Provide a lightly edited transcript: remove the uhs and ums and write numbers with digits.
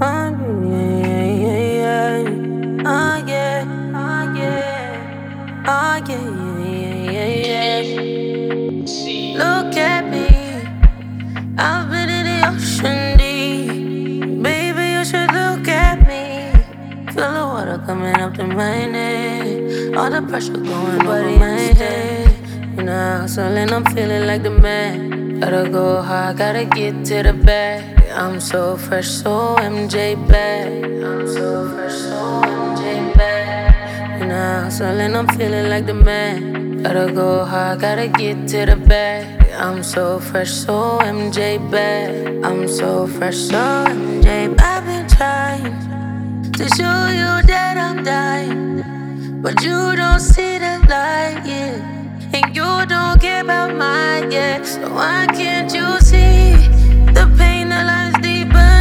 yeah. Oh, yeah. Oh, yeah. Oh, yeah. Look at me. I've been in the ocean deep. Baby, you should look at me. Feel the water coming up to my neck. All the pressure going over my head. You know, hustling, I'm feeling like the man. Gotta go hard, gotta get to the bag. I'm so fresh, so MJ bad. I'm so fresh, so MJ bad. You know, hustling, I'm feeling like the man. Gotta go hard, gotta get to the bag. I'm so fresh, so MJ bad. I'm so fresh, so MJ bad. I've been trying to show you that I'm dying, but you don't see the light, yeah. And you don't care about mine, yeah. So why can't you see the pain?